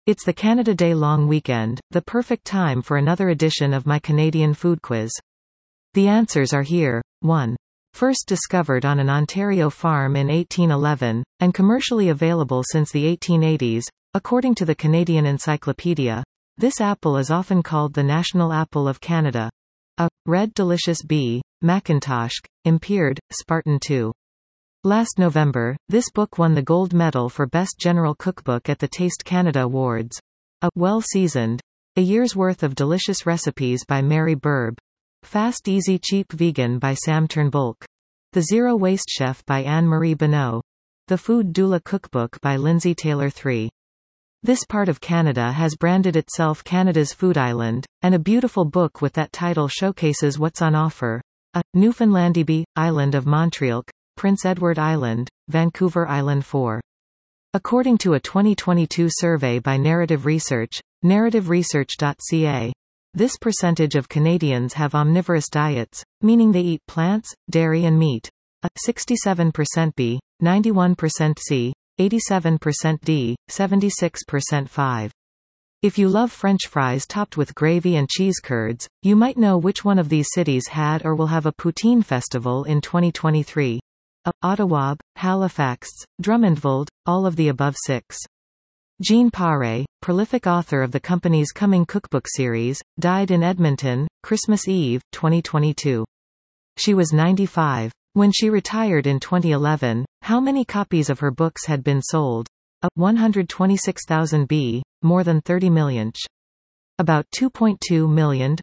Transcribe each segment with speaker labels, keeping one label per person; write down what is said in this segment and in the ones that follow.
Speaker 1: It's the Canada Day long weekend, the perfect time for another edition of my Canadian food quiz. The answers are here. 1. First discovered on an Ontario farm in 1811, and commercially available since the 1880s, according to the Canadian Encyclopedia, this apple is often called the National Apple of Canada. A. Red Delicious B. Macintosh, Impaired, Spartan 2. Last November, this book won the gold medal for Best General Cookbook at the Taste Canada Awards. A. Well-seasoned. A year's worth of delicious recipes by Mary Burb. Fast Easy Cheap Vegan by Sam Turnbull. The Zero Waste Chef by Anne-Marie Bonneau. The Food Doula Cookbook by Lindsay Taylor III. This part of Canada has branded itself Canada's Food Island, and a beautiful book with that title showcases what's on offer. A. Newfoundlandibi, Island of Montreal, Prince Edward Island, Vancouver Island 4. According to a 2022 survey by Narrative Research, narrativeresearch.ca, this percentage of Canadians have omnivorous diets, meaning they eat plants, dairy and meat. A. 67% B, 91% C, 87% D, 76% 5. If you love French fries topped with gravy and cheese curds, you might know which one of these cities had or will have a poutine festival in 2023. A. Ottawa, Halifax, Drummondville, all of the above 6. Jean Paré, prolific author of the company's Coming Cookbook series, died in Edmonton, Christmas Eve, 2022. She was 95. When she retired in 2011, how many copies of her books had been sold? A. 126,000 B, more than 30 million. About 2.2 million,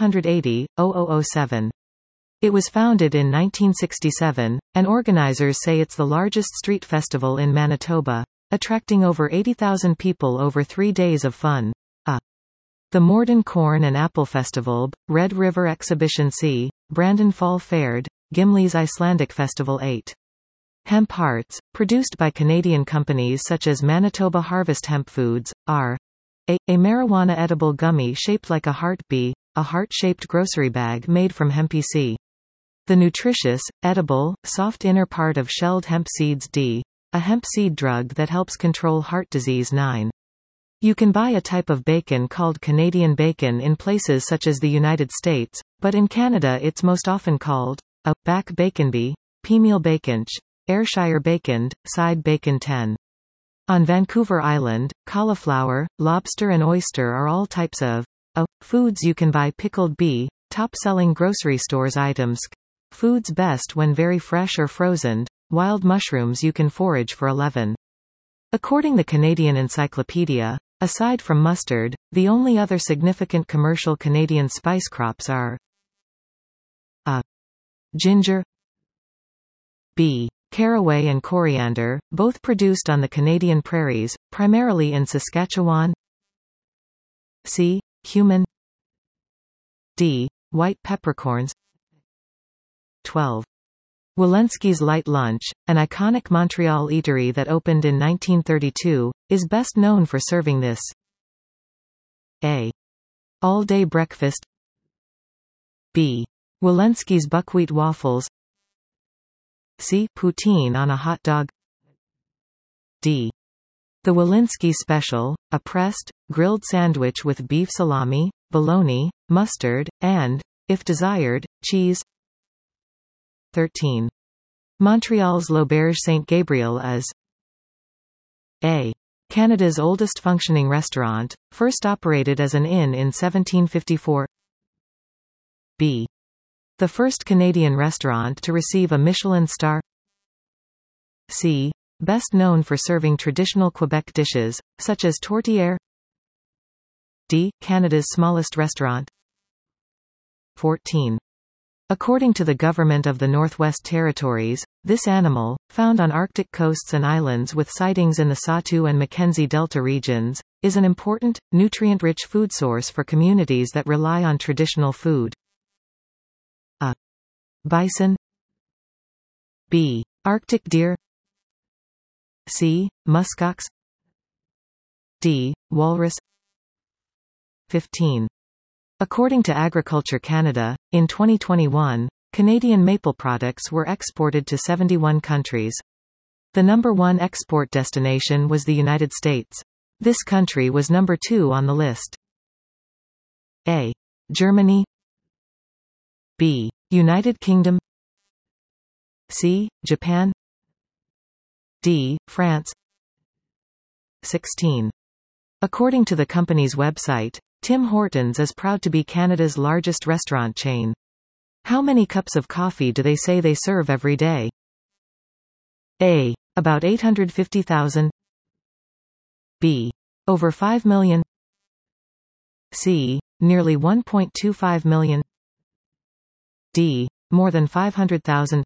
Speaker 1: 580,007. It was founded in 1967, and organizers say it's the largest street festival in Manitoba, attracting over 80,000 people over 3 days of fun. A. The Morden Corn and Apple Festival, Red River Exhibition C, Brandon Fall Fair, Gimli's Icelandic Festival 8. Hemp Hearts, produced by Canadian companies such as Manitoba Harvest Hemp Foods, are A marijuana edible gummy shaped like a heart. B. A heart-shaped grocery bag made from hemp C. The nutritious, edible, soft inner part of shelled hemp seeds. D. A hemp seed drug that helps control heart disease. 9. You can buy a type of bacon called Canadian bacon in places such as the United States, but in Canada it's most often called A. Back bacon. B. Pemeal bacon, Ayrshire bacon, side bacon. 10. On Vancouver Island, cauliflower, lobster and oyster are all types of A. Foods you can buy. Pickled. B. Top-selling grocery stores items. Foods best when very fresh or frozen. Wild mushrooms you can forage for. 11. According the Canadian Encyclopedia, aside from mustard, the only other significant commercial Canadian spice crops are A. Ginger, B. Caraway and coriander, both produced on the Canadian prairies, primarily in Saskatchewan, C. Cumin, D. White peppercorns. 12. Walensky's Light Lunch, an iconic Montreal eatery that opened in 1932, is best known for serving this. A. All-day breakfast, B. Walensky's buckwheat waffles, C. Poutine on a hot dog, D. The Walensky Special, a pressed, grilled sandwich with beef salami, bologna, mustard, and, if desired, cheese. 13. Montreal's L'Auberge Saint-Gabriel is A. Canada's oldest functioning restaurant, first operated as an inn in 1754. B. The first Canadian restaurant to receive a Michelin star. C. Best known for serving traditional Quebec dishes, such as tourtière. D. Canada's smallest restaurant. 14. According to the Government of the Northwest Territories, this animal, found on Arctic coasts and islands with sightings in the Sato and Mackenzie Delta regions, is an important, nutrient-rich food source for communities that rely on traditional food. A. Bison, B. Arctic deer, C. Muskox, D. Walrus. 15. According to Agriculture Canada, in 2021, Canadian maple products were exported to 71 countries. The number 1 export destination was the United States. This country was number 2 on the list. A. Germany. B. United Kingdom. C. Japan. D. France. 16. According to the company's website, Tim Hortons is proud to be Canada's largest restaurant chain. How many cups of coffee do they say they serve every day? A. About 850,000. B. Over 5 million. C. Nearly 1.25 million. D. More than 500,000.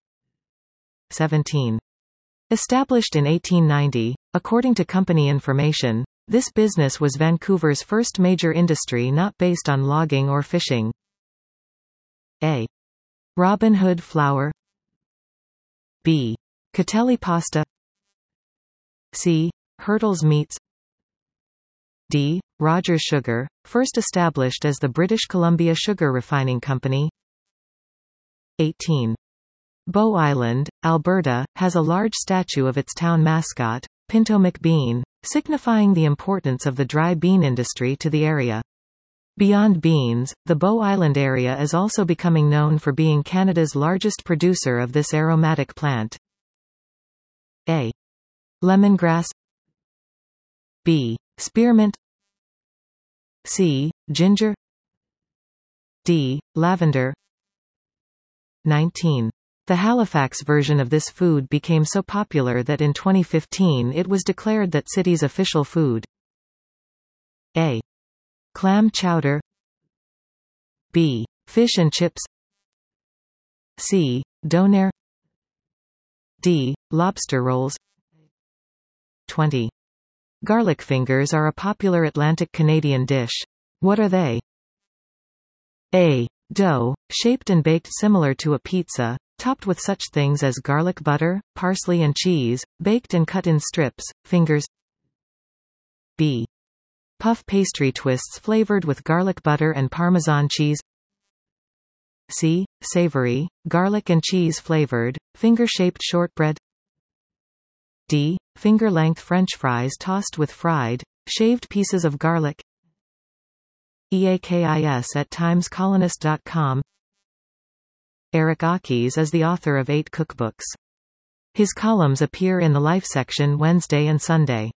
Speaker 1: 17. Established in 1890, according to company information, this business was Vancouver's first major industry not based on logging or fishing. A. Robin Hood flour. B. Catelli pasta. C. Hurdles meats. D. Rogers Sugar, first established as the British Columbia Sugar Refining Company. 18. Bow Island, Alberta, has a large statue of its town mascot, Pinto McBean, signifying the importance of the dry bean industry to the area. Beyond beans, the Bow Island area is also becoming known for being Canada's largest producer of this aromatic plant. A. Lemongrass. B. Spearmint. C. Ginger. D. Lavender. 19. The Halifax version of this food became so popular that in 2015 it was declared that city's official food. A. Clam chowder. B. Fish and chips. C. Donair. D. Lobster rolls. 20. Garlic fingers are a popular Atlantic Canadian dish. What are they? A. Dough, shaped and baked similar to a pizza, topped with such things as garlic butter, parsley and cheese, baked and cut in strips, fingers. B. Puff pastry twists flavored with garlic butter and Parmesan cheese. C. Savory, garlic and cheese flavored, finger-shaped shortbread. D. Finger-length French fries tossed with fried, shaved pieces of garlic. EAKIS at timescolonist.com. Eric Akis is the author of 8 cookbooks. His columns appear in the Life section Wednesday and Sunday.